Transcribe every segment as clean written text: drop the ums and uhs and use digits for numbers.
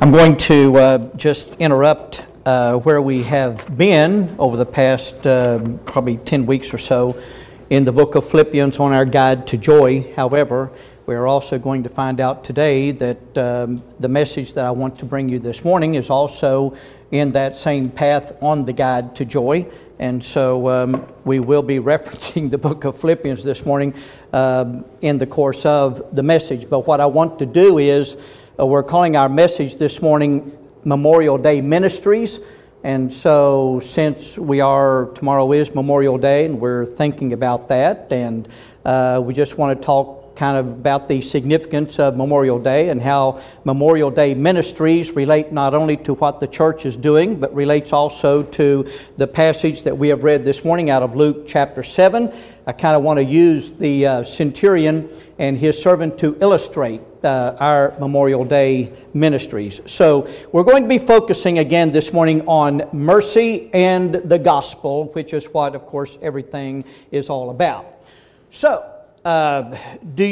I'm going to just interrupt where we have been over the past probably 10 weeks or so in the book of Philippians on our guide to joy. However, we are also going to find out today that the message that I want to bring you this morning is also in that same path on the guide to joy. And so we will be referencing the book of Philippians this morning in the course of the message. But what I want to do is we're calling our message this morning Memorial Day Ministries. And so since tomorrow is Memorial Day and we're thinking about that, and we just want to talk kind of about the significance of Memorial Day and how Memorial Day ministries relate not only to what the church is doing, but relates also to the passage that we have read this morning out of Luke chapter 7. I kind of want to use the centurion and his servant to illustrate our Memorial Day ministries. So we're going to be focusing again this morning on mercy and the gospel, which is what, of course, everything is all about. So, do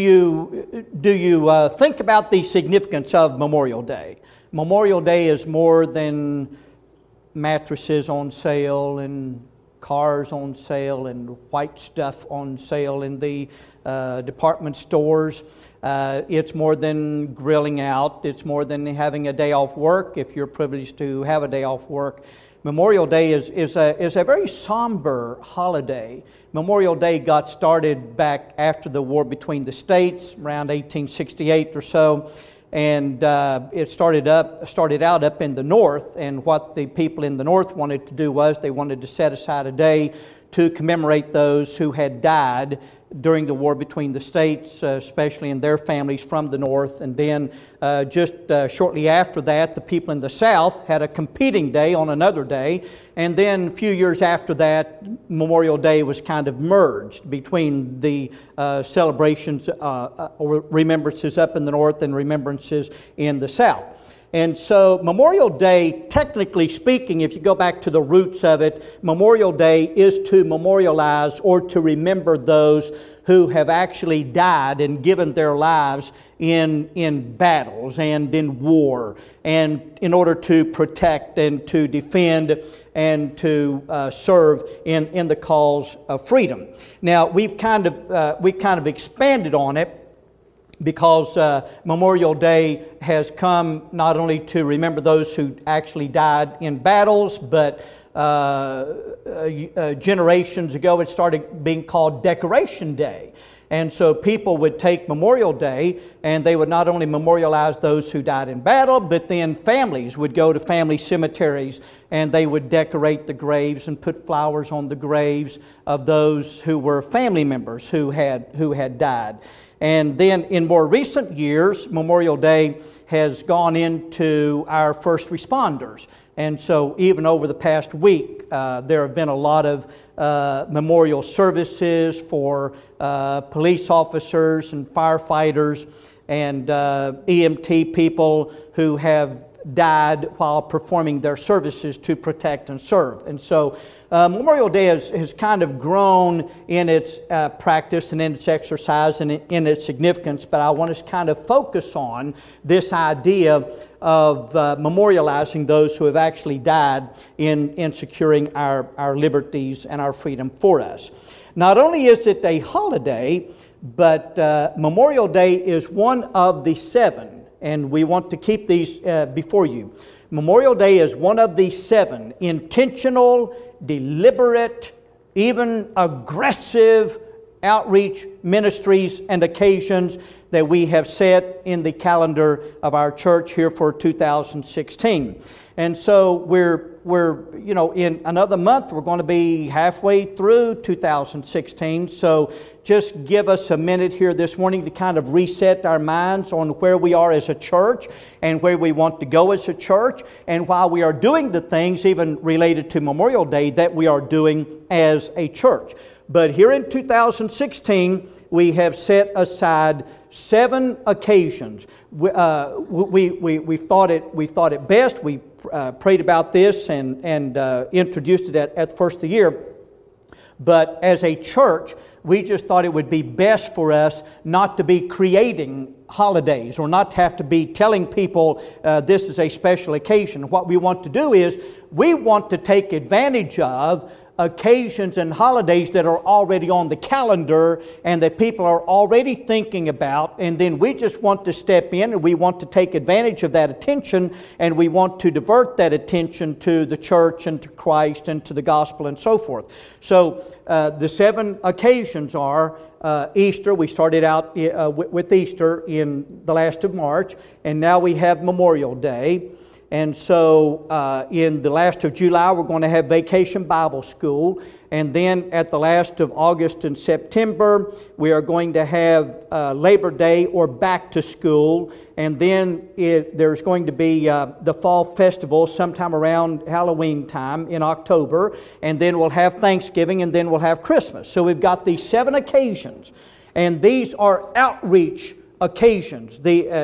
you think about the significance of Memorial Day? Memorial Day is more than mattresses on sale and cars on sale and white stuff on sale in the department stores. It's more than grilling out. It's more than having a day off work if you're privileged to have a day off work. Memorial Day is a very somber holiday. Memorial Day got started back after the war between the states, around 1868 or so, and it started out up in the north. And what the people in the north wanted to do was they wanted to set aside a day to commemorate those who had died during the war between the states, especially in their families from the north. And then just shortly after that, the people in the south had a competing day on another day. And then a few years after that, Memorial Day was kind of merged between the celebrations or remembrances up in the north and remembrances in the south. And so Memorial Day, technically speaking, if you go back to the roots of it, Memorial Day is to memorialize or to remember those who have actually died and given their lives in battles and in war, and in order to protect and to defend and to serve in the cause of freedom. Now, we've kind of expanded on it, because Memorial Day has come not only to remember those who actually died in battles, but generations ago it started being called Decoration Day. And so people would take Memorial Day and they would not only memorialize those who died in battle, but then families would go to family cemeteries and they would decorate the graves and put flowers on the graves of those who were family members who had died. And then in more recent years, Memorial Day has gone into our first responders. And so even over the past week, there have been a lot of memorial services for police officers and firefighters and EMT people who have died while performing their services to protect and serve. And so Memorial Day has kind of grown in its practice and in its exercise and in its significance, but I want us to kind of focus on this idea of memorializing those who have actually died in securing our liberties and our freedom for us. Not only is it a holiday, but Memorial Day is one of the seven. And we want to keep these before you. Memorial Day is one of the seven intentional, deliberate, even aggressive outreach ministries and occasions that we have set in the calendar of our church here for 2016. And so we're in another month, we're going to be halfway through 2016. So just give us a minute here this morning to kind of reset our minds on where we are as a church and where we want to go as a church, and while we are doing the things even related to Memorial Day that we are doing as a church. But here in 2016, we have set aside 7 occasions. We've thought it best. We prayed about this and introduced it at the first of the year. But as a church, we just thought it would be best for us not to be creating holidays or not have to be telling people this is a special occasion. What we want to do is we want to take advantage of occasions and holidays that are already on the calendar and that people are already thinking about, and then we just want to step in and we want to take advantage of that attention, and we want to divert that attention to the church and to Christ and to the gospel and so forth. So the 7 occasions are Easter. We started out with Easter in the last of March, and now we have Memorial Day. And so in the last of July, we're going to have Vacation Bible School. And then at the last of August and September, we are going to have Labor Day or Back to School. And then there's going to be the Fall Festival sometime around Halloween time in October. And then we'll have Thanksgiving, and then we'll have Christmas. So we've got these 7 occasions. And these are outreach occasions.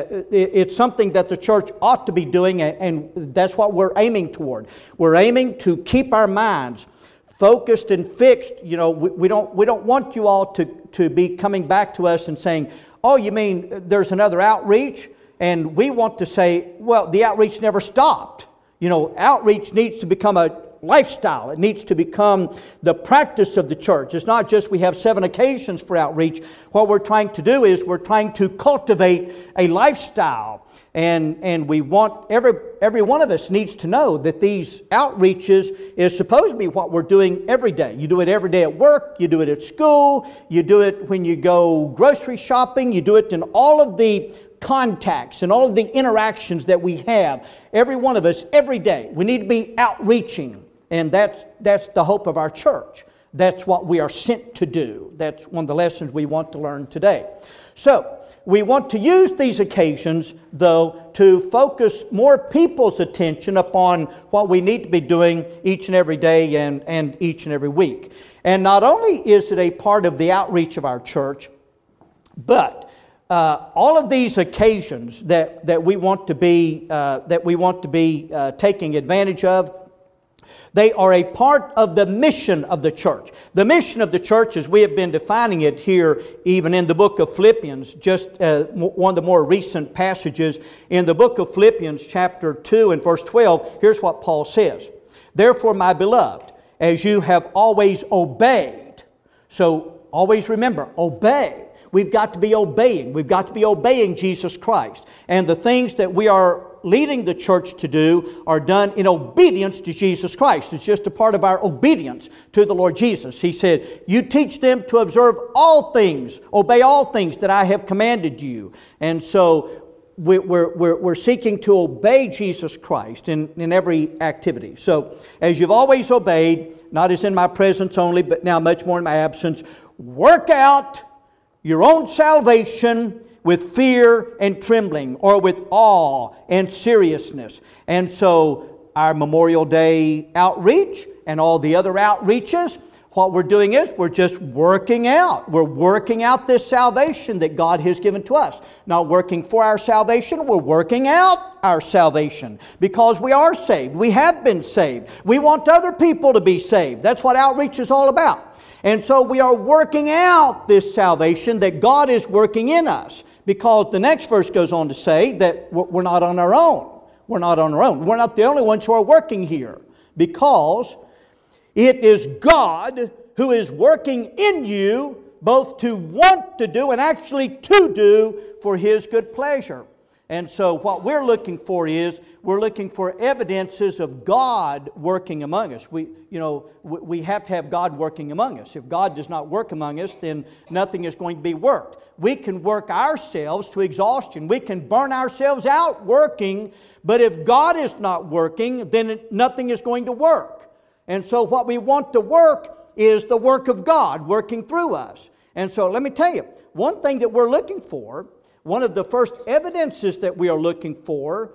It's something that the church ought to be doing, and that's what we're aiming toward. We're aiming to keep our minds focused and fixed. You know, we don't want you all to be coming back to us and saying, "Oh, you mean there's another outreach?" And we want to say, "Well, the outreach never stopped." You know, outreach needs to become a lifestyle. It needs to become the practice of the church. It's not just we have 7 occasions for outreach. What we're trying to do is we're trying to cultivate a lifestyle. And we want, every one of us needs to know that these outreaches is supposed to be what we're doing every day. You do it every day at work, you do it at school, you do it when you go grocery shopping, you do it in all of the contacts and all of the interactions that we have. Every one of us, every day, we need to be outreaching. And that's the hope of our church. That's what we are sent to do. That's one of the lessons we want to learn today. So, we want to use these occasions, though, to focus more people's attention upon what we need to be doing each and every day and each and every week. And not only is it a part of the outreach of our church, but all of these occasions that we want to be taking advantage of, they are a part of the mission of the church. The mission of the church, as we have been defining it here, even in the book of Philippians, just one of the more recent passages in the book of Philippians, chapter 2 and verse 12, here's what Paul says. Therefore, my beloved, as you have always obeyed. So, always remember, obey. We've got to be obeying. We've got to be obeying Jesus Christ. And the things that we are leading the church to do are done in obedience to Jesus Christ. It's just a part of our obedience to the Lord Jesus. He said, you teach them to observe all things, obey all things that I have commanded you. And so we're seeking to obey Jesus Christ in every activity. So as you've always obeyed, not as in my presence only, but now much more in my absence, work out your own salvation with fear and trembling, or with awe and seriousness. And so our Memorial Day outreach and all the other outreaches, what we're doing is we're just working out. We're working out this salvation that God has given to us. Not working for our salvation, we're working out our salvation because we are saved. We have been saved. We want other people to be saved. That's what outreach is all about. And so we are working out this salvation that God is working in us, because the next verse goes on to say that we're not on our own. We're not on our own. We're not the only ones who are working here, because it is God who is working in you both to want to do and actually to do for His good pleasure. And so what we're looking for is, we're looking for evidences of God working among us. We have to have God working among us. If God does not work among us, then nothing is going to be worked. We can work ourselves to exhaustion. We can burn ourselves out working, but if God is not working, then nothing is going to work. And so what we want to work is the work of God working through us. And so let me tell you, one thing that we're looking for, one of the first evidences that we are looking for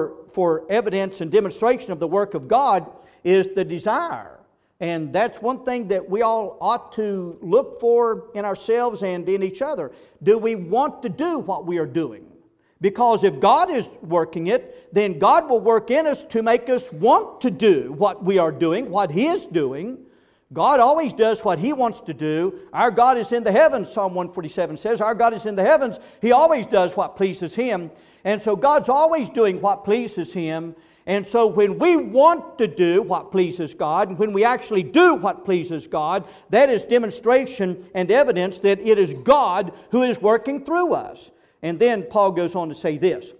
evidence and demonstration of the work of God, is the desire. And that's one thing that we all ought to look for in ourselves and in each other. Do we want to do what we are doing? Because if God is working it, then God will work in us to make us want to do what we are doing, what He is doing. God always does what He wants to do. Our God is in the heavens, Psalm 147 says. Our God is in the heavens. He always does what pleases Him. And so God's always doing what pleases Him. And so when we want to do what pleases God, and when we actually do what pleases God, that is demonstration and evidence that it is God who is working through us. And then Paul goes on to say this: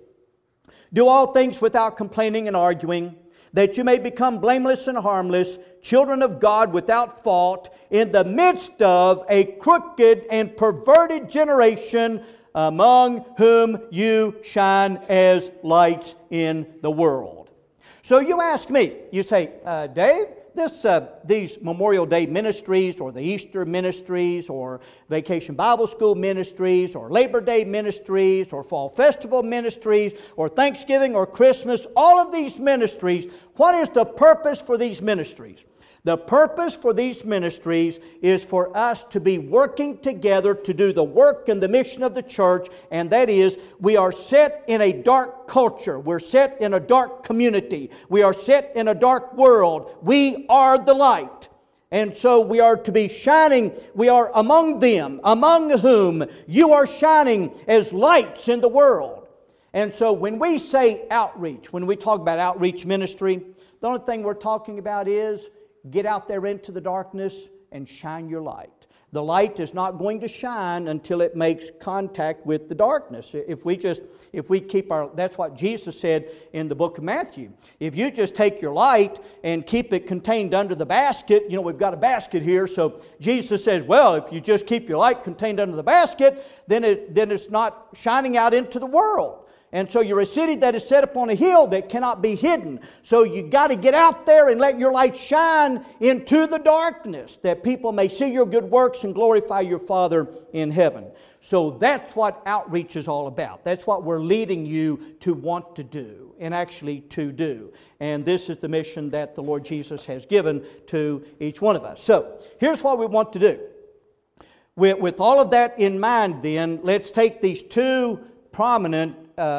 do all things without complaining and arguing, that you may become blameless and harmless, children of God without fault, in the midst of a crooked and perverted generation, among whom you shine as lights in the world. So you ask me, you say, Dave, these Memorial Day ministries or the Easter ministries or Vacation Bible School ministries or Labor Day ministries or Fall Festival ministries or Thanksgiving or Christmas, all of these ministries, what is the purpose for these ministries? The purpose for these ministries is for us to be working together to do the work and the mission of the church, and that is, we are set in a dark culture. We're set in a dark community. We are set in a dark world. We are the light. And so we are to be shining. We are among them, among whom you are shining as lights in the world. And so when we say outreach, when we talk about outreach ministry, the only thing we're talking about is get out there into the darkness and shine your light. The light is not going to shine until it makes contact with the darkness. If we keep our, that's what Jesus said in the book of Matthew. If you just take your light and keep it contained under the basket, we've got a basket here, so Jesus says, well, if you just keep your light contained under the basket, then it's not shining out into the world. And so you're a city that is set upon a hill that cannot be hidden. So you got to get out there and let your light shine into the darkness, that people may see your good works and glorify your Father in heaven. So that's what outreach is all about. That's what we're leading you to want to do and actually to do. And this is the mission that the Lord Jesus has given to each one of us. So here's what we want to do. With all of that in mind then, let's take these two prominent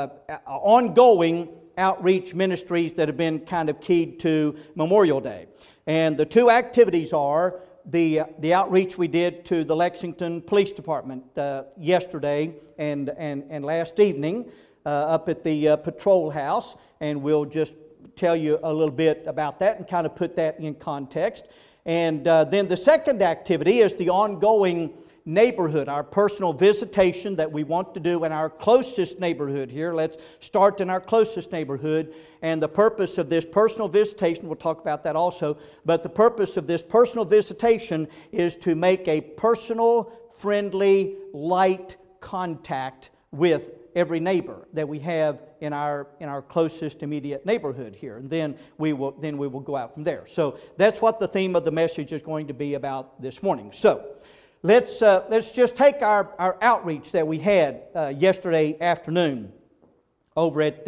ongoing outreach ministries that have been kind of keyed to Memorial Day. And the two activities are the outreach we did to the Lexington Police Department yesterday and last evening up at the patrol house. And we'll just tell you a little bit about that and kind of put that in context. And then the second activity is the ongoing neighborhood, our personal visitation that we want to do in our closest neighborhood here. Let's start in our closest neighborhood. And the purpose of this personal visitation, we'll talk about that also, but the purpose of this personal visitation is to make a personal, friendly, light contact with every neighbor that we have in our closest immediate neighborhood here. And then we will go out from there. So that's what the theme of the message is going to be about this morning. So let's just take our outreach that we had yesterday afternoon over at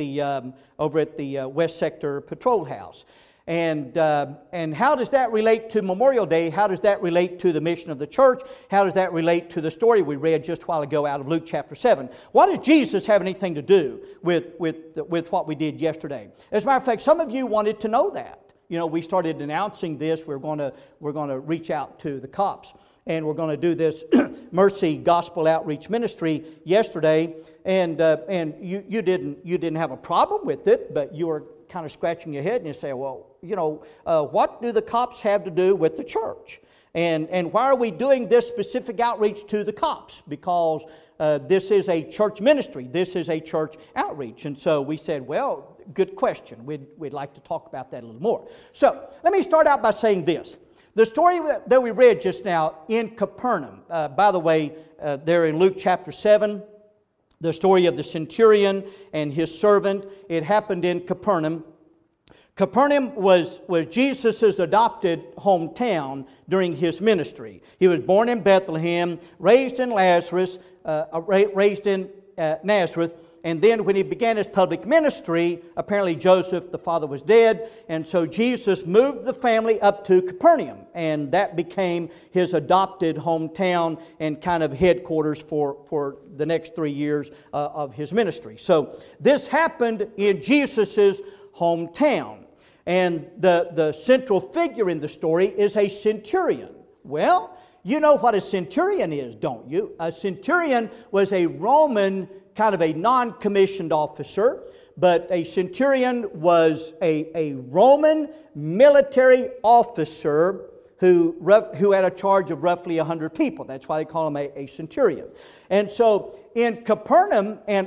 the West Sector Patrol House, and how does that relate to Memorial Day? How does that relate to the mission of the church? How does that relate to the story we read just a while ago out of Luke chapter 7? What does Jesus have anything to do with what we did yesterday? As a matter of fact, some of you wanted to know that. We started announcing this. We're going to reach out to the cops. And we're going to do this Mercy Gospel Outreach Ministry yesterday, and you didn't have a problem with it, but you were kind of scratching your head and you say, well, what do the cops have to do with the church? And why are we doing this specific outreach to the cops? Because this is a church ministry. This is a church outreach. And so we said, well, good question. We'd like to talk about that a little more. So let me start out by saying this. The story that we read just now in Capernaum, by the way, there in Luke chapter 7, the story of the centurion and his servant, it happened in Capernaum. Capernaum was Jesus' adopted hometown during his ministry. He was born in Bethlehem, raised in Nazareth, and then when he began his public ministry, apparently Joseph, the father, was dead, and so Jesus moved the family up to Capernaum, and that became his adopted hometown and kind of headquarters for the next 3 years of his ministry. So this happened in Jesus' hometown. And the central figure in the story is a centurion. Well, you know what a centurion is, don't you? A centurion was a Roman, kind of a non-commissioned officer, but a centurion was a Roman military officer who had a charge of roughly 100 people. That's why they call him a centurion. And so in Capernaum and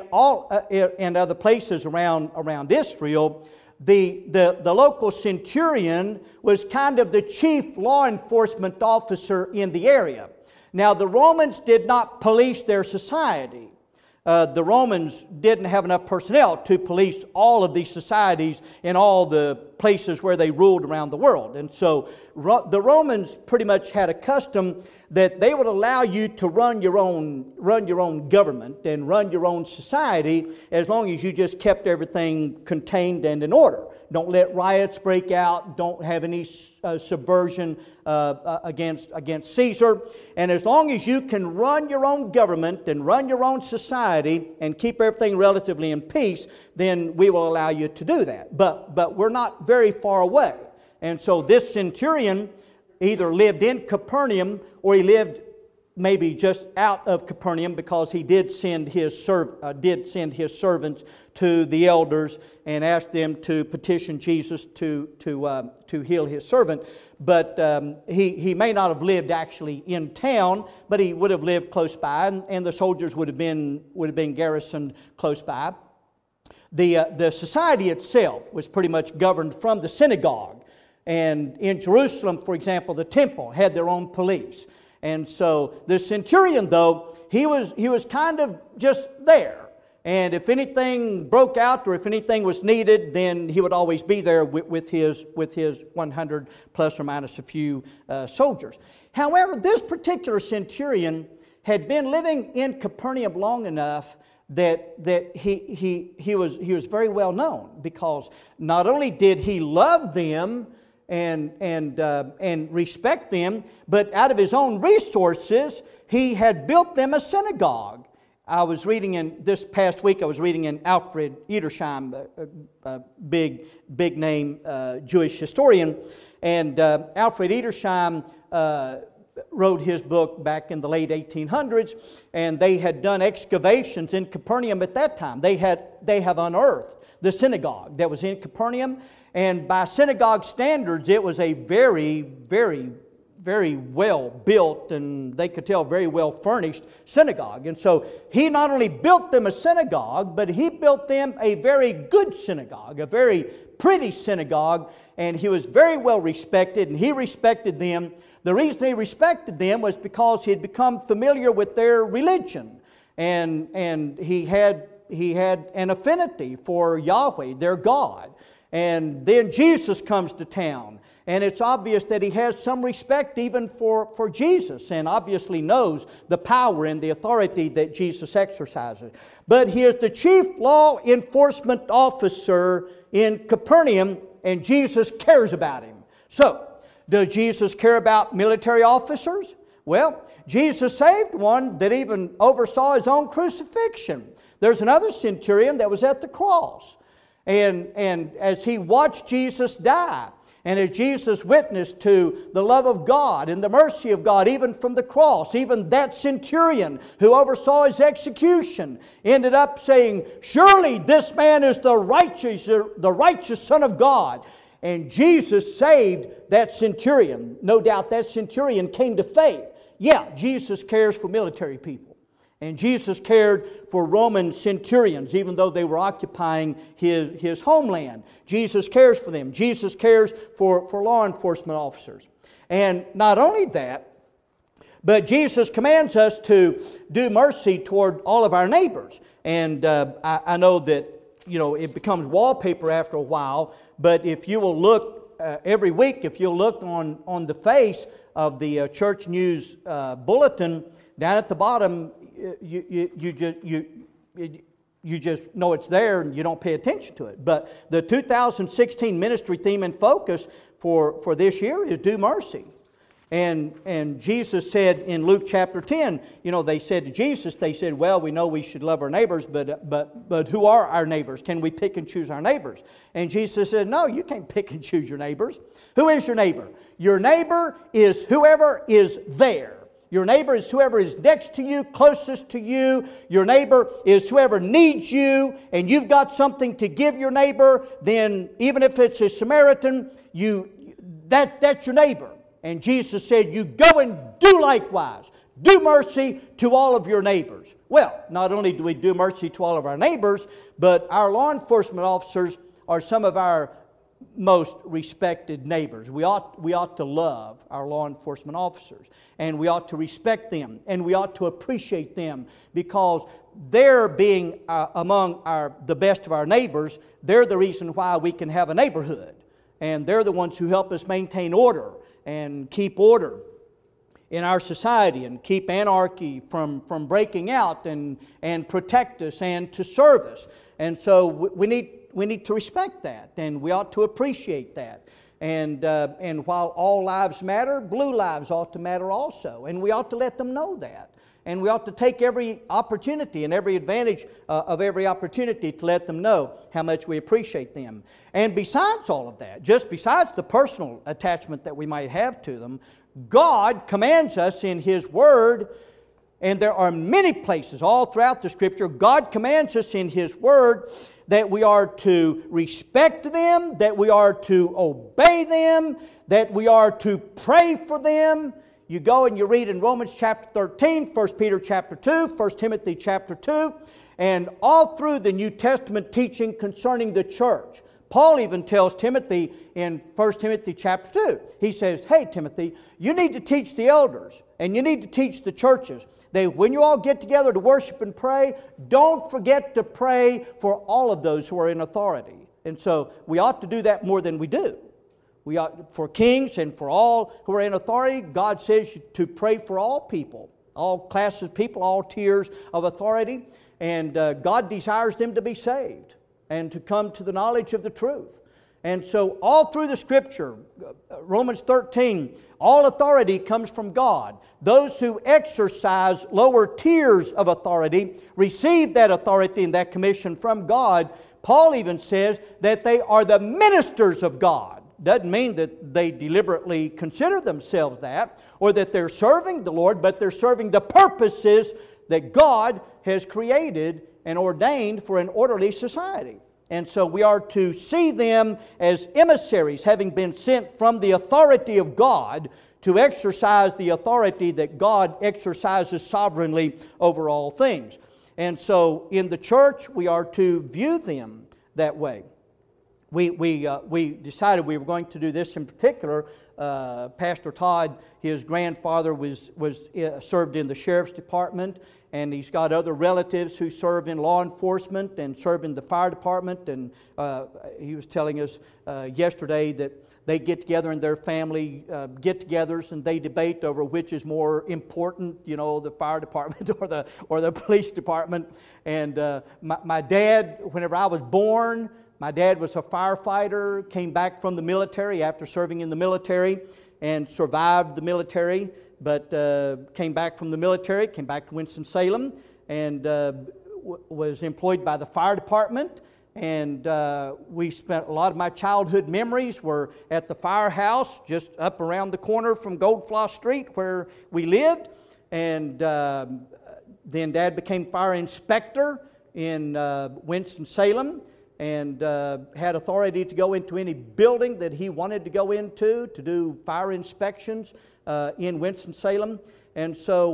other places around Israel, the local centurion was kind of the chief law enforcement officer in the area. Now, the Romans did not police their society. The Romans didn't have enough personnel to police all of these societies in all the places where they ruled around the world. And so the Romans pretty much had a custom that they would allow you to run your own government and run your own society as long as you just kept everything contained and in order. Don't let riots break out. Don't have any subversion against Caesar. And as long as you can run your own government and run your own society and keep everything relatively in peace, then we will allow you to do that. But we're not very far away. And so this centurion either lived in Capernaum or he lived maybe just out of Capernaum, because he did send his servants to the elders and ask them to petition Jesus to heal his servant. But he may not have lived actually in town, but he would have lived close by, and the soldiers would have been garrisoned close by. The society itself was pretty much governed from the synagogue. And in Jerusalem, for example, the temple had their own police. And so the centurion, though, he was kind of just there. And if anything broke out or if anything was needed, then he would always be there with his 100 plus or minus a few soldiers. However, this particular centurion had been living in Capernaum long enough that he was very well known, because not only did he love them and respect them, but out of his own resources, he had built them a synagogue. This past week, I was reading in Alfred Edersheim, a big name Jewish historian, and Alfred Edersheim wrote his book back in the late 1800s, and they had done excavations in Capernaum at that time. They have unearthed the synagogue that was in Capernaum, and by synagogue standards, it was a very, very, very well built, and they could tell very well furnished synagogue. And so he not only built them a synagogue, but he built them a very good synagogue, a very pretty synagogue, and he was very well respected, and he respected them. The reason he respected them was because he had become familiar with their religion, and he had an affinity for Yahweh, their God. And then Jesus comes to town, and it's obvious that he has some respect even for Jesus, and obviously knows the power and the authority that Jesus exercises. But he is the chief law enforcement officer in Capernaum, and Jesus cares about him. So, does Jesus care about military officers? Well, Jesus saved one that even oversaw his own crucifixion. There's another centurion that was at the cross. And as he watched Jesus die, and as Jesus witnessed to the love of God and the mercy of God, even from the cross, even that centurion who oversaw his execution ended up saying, "Surely this man is the righteous Son of God." And Jesus saved that centurion. No doubt that centurion came to faith. Yeah, Jesus cares for military people. And Jesus cared for Roman centurions, even though they were occupying his homeland. Jesus cares for them. Jesus cares for law enforcement officers. And not only that, but Jesus commands us to do mercy toward all of our neighbors. And I know that, it becomes wallpaper after a while, but if you will look every week, if you'll look on the face of the Church News Bulletin, down at the bottom, you just know it's there and you don't pay attention to it. But the 2016 ministry theme and focus for this year is Do Mercy. And Jesus said in Luke chapter 10, they said to Jesus, they said, well, we know we should love our neighbors, but who are our neighbors? Can we pick and choose our neighbors? And Jesus said, no, you can't pick and choose your neighbors. Who is your neighbor? Your neighbor is whoever is there. Your neighbor is whoever is next to you, closest to you. Your neighbor is whoever needs you, and you've got something to give your neighbor, then even if it's a Samaritan, that's your neighbor. And Jesus said, you go and do likewise. Do mercy to all of your neighbors. Well, not only do we do mercy to all of our neighbors, but our law enforcement officers are some of our most respected neighbors. We ought to love our law enforcement officers, and we ought to respect them, and we ought to appreciate them, because they're being among the best of our neighbors. They're the reason why we can have a neighborhood, and they're the ones who help us maintain order and keep order in our society and keep anarchy from breaking out and protect us and to serve us. And so we need to respect that, and we ought to appreciate that. And while all lives matter, blue lives ought to matter also, and we ought to let them know that. And we ought to take every opportunity and every advantage of every opportunity to let them know how much we appreciate them. And besides all of that, just besides the personal attachment that we might have to them, God commands us in His Word, and there are many places all throughout the Scripture, God commands us in His Word that we are to respect them, that we are to obey them, that we are to pray for them. You go and you read in Romans chapter 13, 1 Peter chapter 2, 1 Timothy chapter 2, and all through the New Testament teaching concerning the church. Paul even tells Timothy in 1 Timothy chapter 2, he says, hey Timothy, you need to teach the elders and you need to teach the churches that when you all get together to worship and pray, don't forget to pray for all of those who are in authority. And so we ought to do that more than we do. We ought, for kings and for all who are in authority, God says to pray for all people, all classes of people, all tiers of authority. And God desires them to be saved and to come to the knowledge of the truth. And so all through the Scripture, Romans 13, all authority comes from God. Those who exercise lower tiers of authority receive that authority and that commission from God. Paul even says that they are the ministers of God. Doesn't mean that they deliberately consider themselves that, or that they're serving the Lord, but they're serving the purposes that God has created and ordained for an orderly society. And so we are to see them as emissaries, having been sent from the authority of God to exercise the authority that God exercises sovereignly over all things. And so in the church, we are to view them that way. We decided we were going to do this in particular. Pastor Todd, his grandfather was served in the sheriff's department, and he's got other relatives who serve in law enforcement and serve in the fire department. And he was telling us yesterday that they get together in their family get-togethers, and they debate over which is more important, the fire department or the police department. And my dad, whenever I was born, my dad was a firefighter, came back from the military after serving in the military and survived the military, but came back from the military, came back to Winston-Salem, and was employed by the fire department. And we spent a lot of my childhood memories were at the firehouse just up around the corner from Goldfloss Street where we lived. And then Dad became fire inspector in Winston-Salem, and had authority to go into any building that he wanted to go into to do fire inspections in Winston-Salem. And so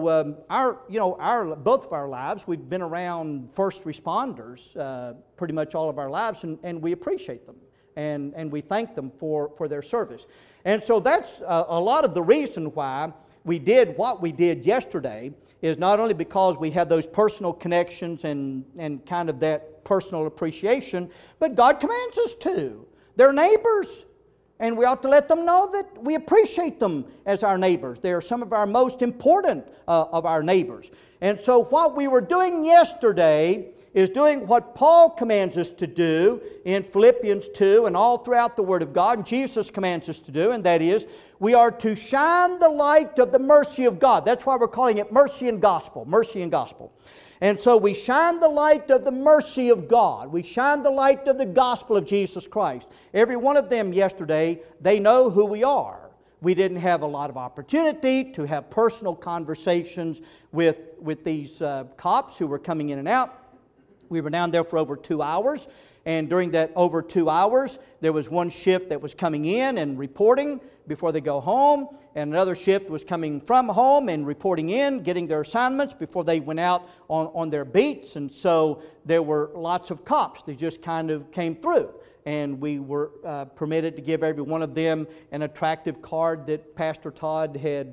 both of our lives, we've been around first responders pretty much all of our lives, and we appreciate them, and we thank them for their service. And so that's a lot of the reason why we did what we did yesterday, is not only because we had those personal connections and kind of that personal appreciation, but God commands us to. They're neighbors, and we ought to let them know that we appreciate them as our neighbors. They are some of our most important of our neighbors. And so what we were doing yesterday is doing what Paul commands us to do in Philippians 2 and all throughout the Word of God, and Jesus commands us to do, and that is, we are to shine the light of the mercy of God. That's why we're calling it mercy and gospel, mercy and gospel. And so we shine the light of the mercy of God. We shine the light of the gospel of Jesus Christ. Every one of them yesterday, they know who we are. We didn't have a lot of opportunity to have personal conversations with these cops who were coming in and out. We were down there for over 2 hours. And during that over 2 hours, there was one shift that was coming in and reporting before they go home, and another shift was coming from home and reporting in, getting their assignments before they went out on their beats. And so there were lots of cops. They just kind of came through. And we were permitted to give every one of them an attractive card that Pastor Todd had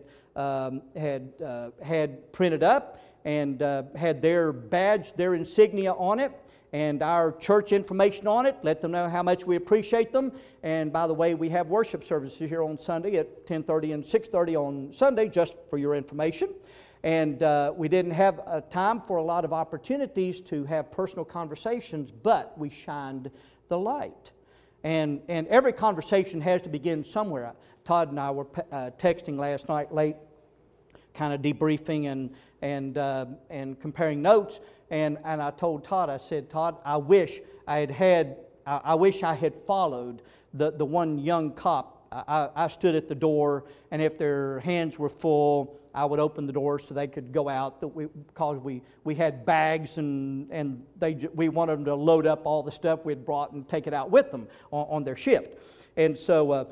printed up and had their badge, their insignia on it, and our church information on it. Let them know how much we appreciate them. And by the way, we have worship services here on Sunday at 10:30 and 6:30 on Sunday, just for your information. And we didn't have time for a lot of opportunities to have personal conversations, but we shined the light. And every conversation has to begin somewhere. Todd and I were texting last night late, kind of debriefing and comparing notes. And I told Todd, I said, Todd, I wish I had followed the one young cop. I stood at the door, and if their hands were full, I would open the door so they could go out. Because we had bags, and we wanted them to load up all the stuff we had brought and take it out with them on their shift. And so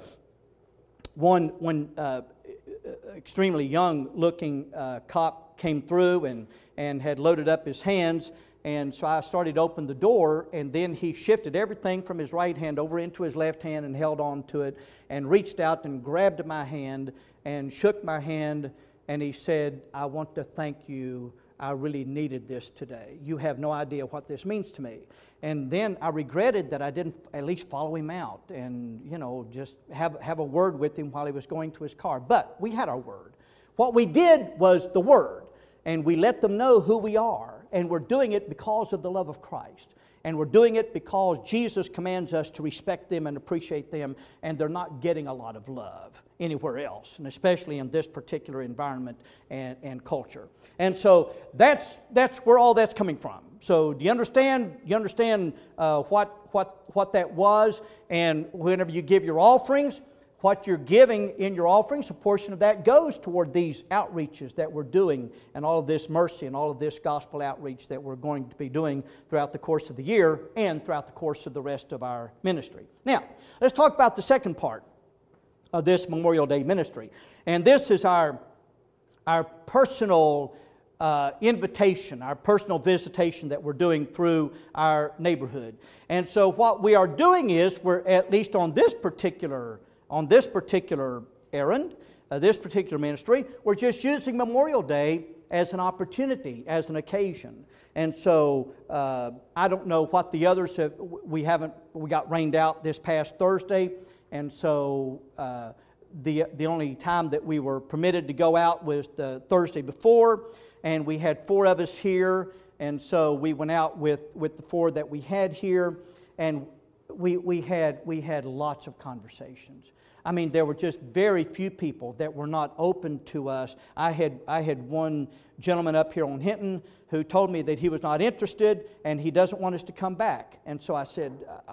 one extremely young-looking cop came through and had loaded up his hands. And so I started to open the door, and then he shifted everything from his right hand over into his left hand and held on to it and reached out and grabbed my hand and shook my hand, and he said, I want to thank you. I really needed this today. You have no idea what this means to me. And then I regretted that I didn't at least follow him out and, just have a word with him while he was going to his car. But we had our word. What we did was the word, and we let them know who we are. And we're doing it because of the love of Christ. And we're doing it because Jesus commands us to respect them and appreciate them, and they're not getting a lot of love anywhere else, and especially in this particular environment and culture. And so that's where all that's coming from. So do you understand? You understand what that was? And whenever you give your offerings, what you're giving in your offerings, a portion of that goes toward these outreaches that we're doing, and all of this mercy and all of this gospel outreach that we're going to be doing throughout the course of the year and throughout the course of the rest of our ministry. Now, let's talk about the second part of this Memorial Day ministry. And this is our personal invitation, our personal visitation that we're doing through our neighborhood. And so what we are doing is, we're at least on this particular errand, this particular ministry, we're just using Memorial Day as an opportunity, as an occasion. And so I don't know what the others have. We got rained out this past Thursday, and so the only time that we were permitted to go out was the Thursday before, and we had 4 of us here, and so we went out with the 4 that we had here, and we had lots of conversations. I mean, there were just very few people that were not open to us. I had one gentleman up here on Hinton who told me that he was not interested and he doesn't want us to come back. And so I said,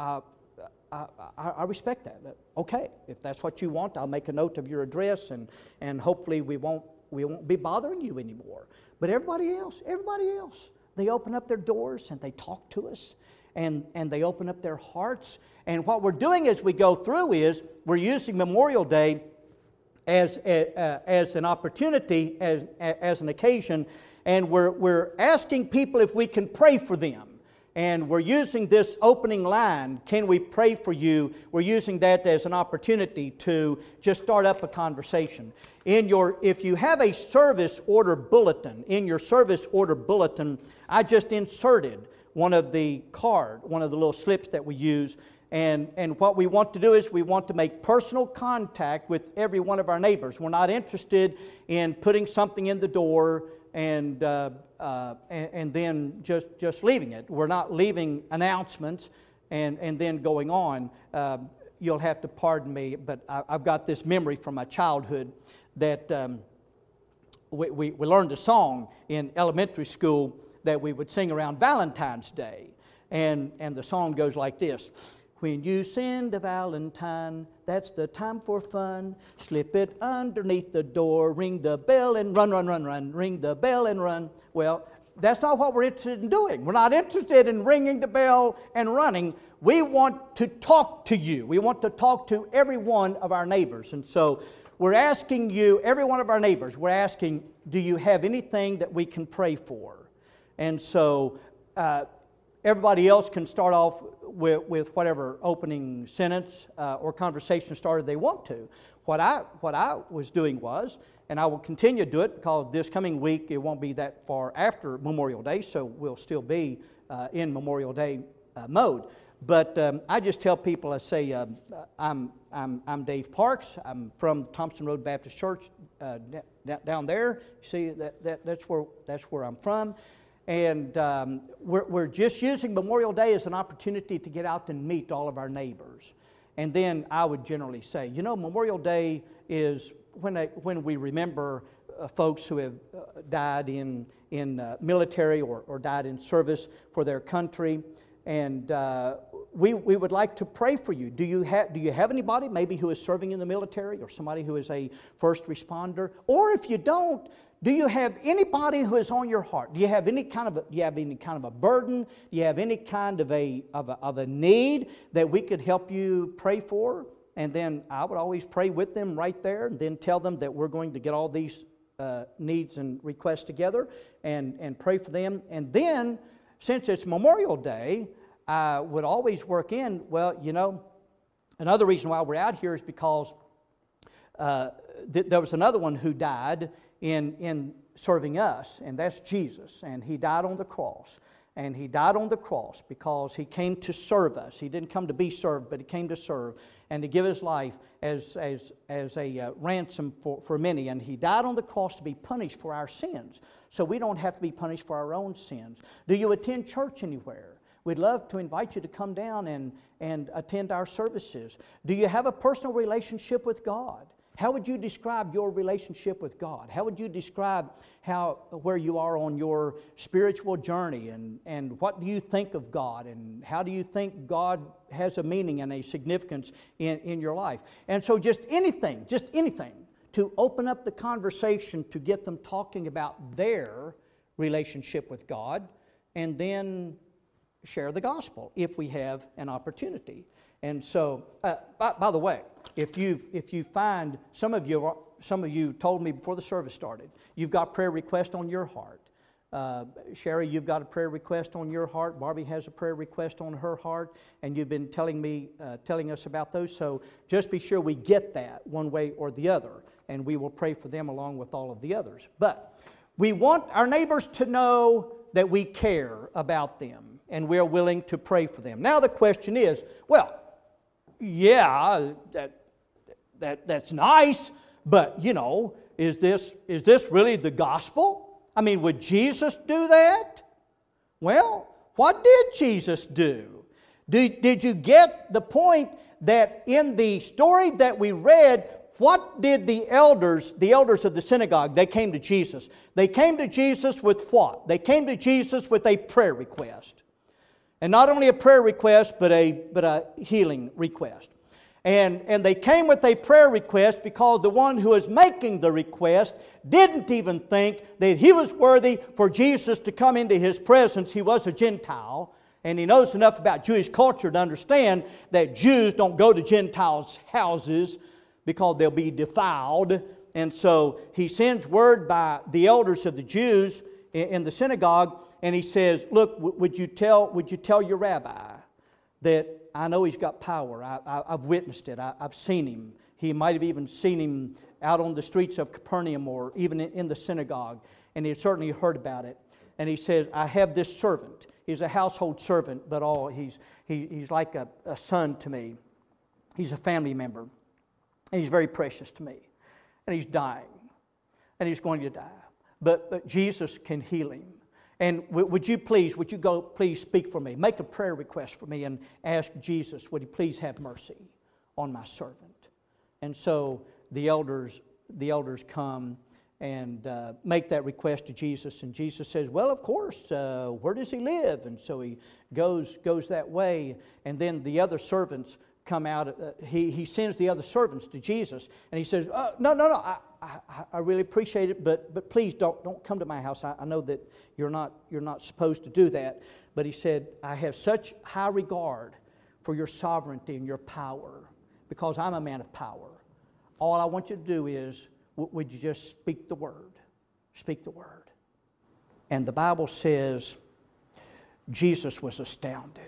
I respect that. Okay, if that's what you want, I'll make a note of your address, and hopefully we won't be bothering you anymore. But everybody else, they open up their doors and they talk to us. And they open up their hearts. And what we're doing as we go through is we're using Memorial Day as an opportunity, as an occasion, and we're asking people if we can pray for them. And we're using this opening line, can we pray for you? We're using that as an opportunity to just start up a conversation. If you have a service order bulletin, in your service order bulletin, I just inserted one of the little slips that we use. And what we want to do is we want to make personal contact with every one of our neighbors. We're not interested in putting something in the door and and then just leaving it. We're not leaving announcements and then going on. You'll have to pardon me, but I've got this memory from my childhood that we learned a song in elementary school that we would sing around Valentine's Day. And the song goes like this. When you send a Valentine, that's the time for fun. Slip it underneath the door, ring the bell and run, run, run, run. Ring the bell and run. Well, that's not what we're interested in doing. We're not interested in ringing the bell and running. We want to talk to you. We want to talk to every one of our neighbors. And so we're asking you, every one of our neighbors, we're asking, do you have anything that we can pray for? And so everybody else can start off with whatever opening sentence or conversation starter they want to. What I was doing was, and I will continue to do it because this coming week it won't be that far after Memorial Day, so we'll still be in Memorial Day mode. But I just tell people, I say, I'm Dave Parks. I'm from Thompson Road Baptist Church down there. You see, that's where I'm from. And we're just using Memorial Day as an opportunity to get out and meet all of our neighbors. And then I would generally say, you know, Memorial Day is when we remember folks who have died in military or died in service for their country. And we would like to pray for you. Do you have anybody maybe who is serving in the military or somebody who is a first responder? Or if you don't, do you have anybody who is on your heart? Do you have any kind of a burden? Do you have any kind of a need that we could help you pray for? And then I would always pray with them right there, and then tell them that we're going to get all these needs and requests together and pray for them. And then, since it's Memorial Day, I would always work in, well, you know, another reason why we're out here is because there was another one who died in serving us, and that's Jesus. And He died on the cross. And He died on the cross because He came to serve us. He didn't come to be served, but He came to serve and to give His life as a ransom for many. And He died on the cross to be punished for our sins, so we don't have to be punished for our own sins. Do you attend church anywhere? We'd love to invite you to come down and attend our services. Do you have a personal relationship with God? How would you describe your relationship with God? How would you describe where you are on your spiritual journey? And what do you think of God? And how do you think God has a meaning and a significance in your life? And so just anything to open up the conversation to get them talking about their relationship with God, and then share the gospel if we have an opportunity. And so, by the way, if you find, some of you told me before the service started, you've got prayer requests on your heart. Sherry, you've got a prayer request on your heart. Barbie has a prayer request on her heart, and you've been telling us about those. So just be sure we get that one way or the other, and we will pray for them along with all of the others. But we want our neighbors to know that we care about them, and we're willing to pray for them. Now the question is, well, yeah, that's nice, but you know, is this really the gospel? I mean, would Jesus do that? Well, what did Jesus do? Did you get the point that in the story that we read, what did the elders of the synagogue, they came to Jesus. They came to Jesus with what? They came to Jesus with a prayer request. And not only a prayer request, but a healing request. And they came with a prayer request because the one who was making the request didn't even think that he was worthy for Jesus to come into his presence. He was a Gentile, and he knows enough about Jewish culture to understand that Jews don't go to Gentiles' houses because they'll be defiled. And so he sends word by the elders of the Jews in the synagogue, and he says, look, would you tell your rabbi that I know he's got power. I've witnessed it. I've seen him. He might have even seen him out on the streets of Capernaum or even in the synagogue, and he had certainly heard about it. And he says, I have this servant. He's a household servant, but he's like a son to me. He's a family member, and he's very precious to me. And he's dying, and he's going to die. But Jesus can heal him. And would you please speak for me? Make a prayer request for me and ask Jesus, would He please have mercy on my servant? And so the elders come and make that request to Jesus. And Jesus says, well, of course, where does he live? And so he goes that way. And then the other servants come out. He sends the other servants to Jesus. And he says, no, I really appreciate it, but please don't come to my house. I know that you're not supposed to do that. But he said, I have such high regard for your sovereignty and your power, because I'm a man of power. All I want you to do is, would you just speak the word? Speak the word. And the Bible says Jesus was astounded.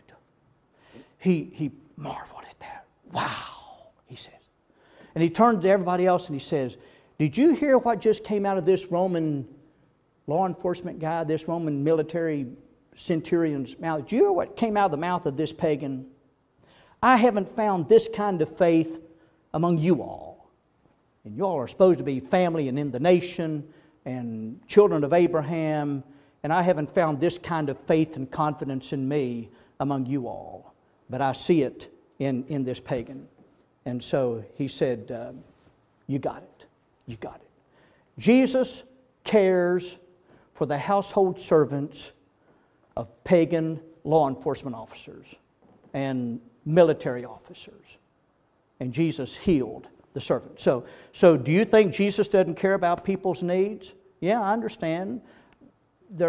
He marveled at that. Wow, he says. And he turned to everybody else and he says, did you hear what just came out of this Roman law enforcement guy, this Roman military centurion's mouth? Did you hear what came out of the mouth of this pagan? I haven't found this kind of faith among you all. And you all are supposed to be family and in the nation and children of Abraham. And I haven't found this kind of faith and confidence in me among you all. But I see it in this pagan. And so he said, you got it. You got it. Jesus cares for the household servants of pagan law enforcement officers and military officers. And Jesus healed the servant. So do you think Jesus doesn't care about people's needs? Yeah, I understand. They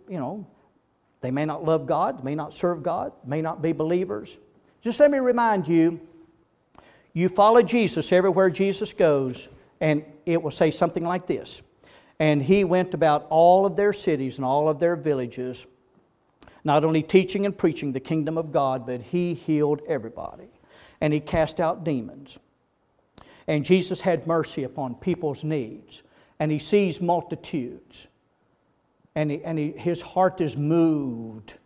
may not love God, may not serve God, may not be believers. Just let me remind you, you follow Jesus everywhere Jesus goes, and it will say something like this. And he went about all of their cities and all of their villages, not only teaching and preaching the kingdom of God, but he healed everybody. And he cast out demons. And Jesus had mercy upon people's needs. And he sees multitudes. And his heart is moved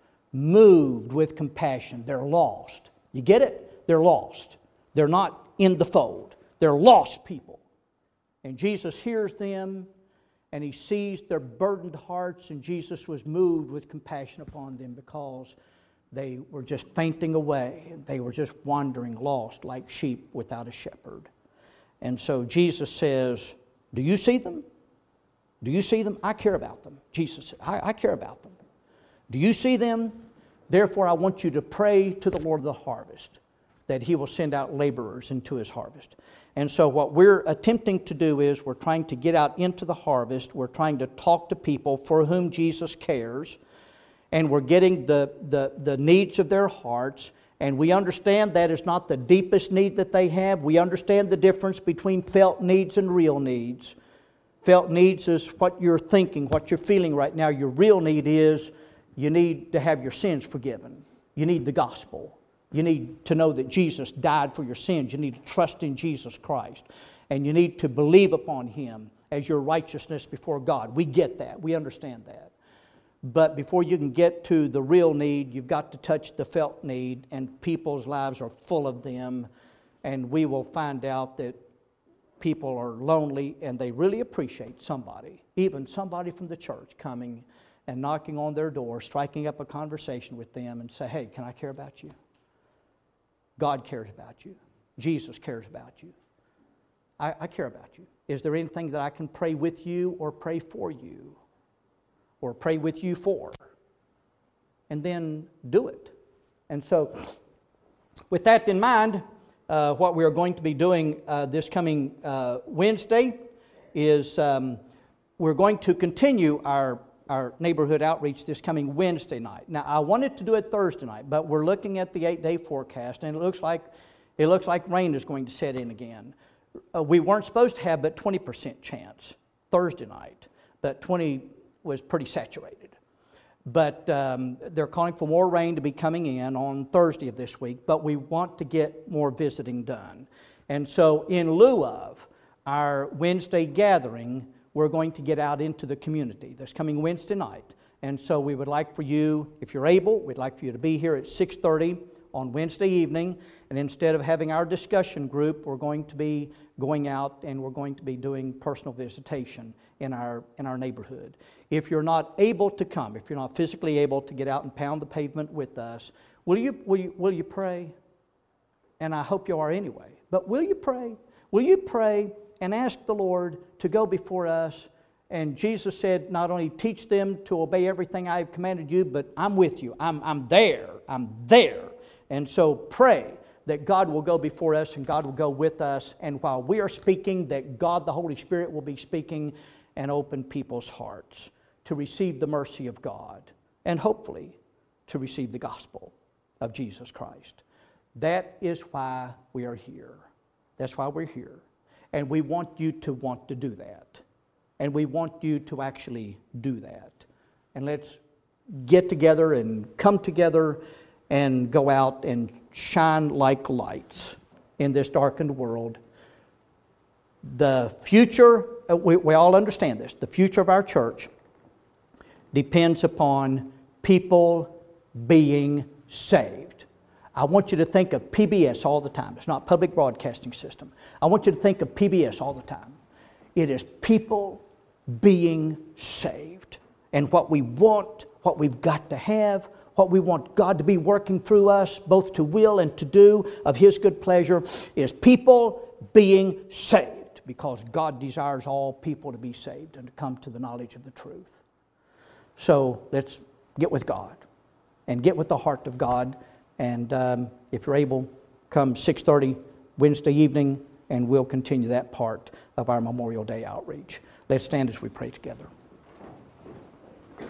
with compassion. They're lost. You get it? They're lost. They're not in the fold. They're lost people. And Jesus hears them, and he sees their burdened hearts, and Jesus was moved with compassion upon them because they were just fainting away. They were just wandering lost like sheep without a shepherd. And so Jesus says, do you see them? Do you see them? I care about them. Jesus said, I care about them. Do you see them? Therefore, I want you to pray to the Lord of the harvest that he will send out laborers into his harvest. And so what we're attempting to do is we're trying to get out into the harvest. We're trying to talk to people for whom Jesus cares. And we're getting the needs of their hearts. And we understand that is not the deepest need that they have. We understand the difference between felt needs and real needs. Felt needs is what you're thinking, what you're feeling right now. Your real need is you need to have your sins forgiven. You need the gospel. You need to know that Jesus died for your sins. You need to trust in Jesus Christ. And you need to believe upon him as your righteousness before God. We get that. We understand that. But before you can get to the real need, you've got to touch the felt need, and people's lives are full of them. And we will find out that people are lonely and they really appreciate somebody, even somebody from the church coming and knocking on their door, striking up a conversation with them and say, hey, can I care about you? God cares about you. Jesus cares about you. I care about you. Is there anything that I can pray with you or pray for you? Or pray with you for? And then do it. And so, with that in mind, what we are going to be doing this coming Wednesday is we're going to continue our neighborhood outreach this coming Wednesday night. Now, I wanted to do it Thursday night, but we're looking at the 8-day forecast, and it looks like rain is going to set in again. We weren't supposed to have but 20% chance Thursday night, but 20 was pretty saturated. But they're calling for more rain to be coming in on Thursday of this week, but we want to get more visiting done. And so in lieu of our Wednesday gathering, we're going to get out into the community this coming Wednesday night. And so we would like for you, if you're able, we'd like for you to be here at 6:30 on Wednesday evening, and instead of having our discussion group, we're going to be going out and we're going to be doing personal visitation in our neighborhood. If you're not able to come, if you're not physically able to get out and pound the pavement with us, will you pray? And I hope you are anyway. But will you pray? Will you pray and ask the Lord to go before us? And Jesus said, not only teach them to obey everything I have commanded you, but I'm with you. I'm there. I'm there. And so pray that God will go before us and God will go with us. And while we are speaking, that God, the Holy Spirit, will be speaking and open people's hearts to receive the mercy of God and hopefully to receive the gospel of Jesus Christ. That is why we are here. That's why we're here. And we want you to do that. And we want you to actually do that. And let's get together and come together and go out and shine like lights in this darkened world. The future, we all understand this, the future of our church depends upon people being saved. I want you to think of PBS all the time. It's not public broadcasting system. I want you to think of PBS all the time. It is people being saved. And what we want, what we've got to have, what we want God to be working through us, both to will and to do of His good pleasure, is people being saved. Because God desires all people to be saved and to come to the knowledge of the truth. So let's get with God and get with the heart of God. And if you're able, come 6:30 Wednesday evening, and we'll continue that part of our Memorial Day outreach. Let's stand as we pray together.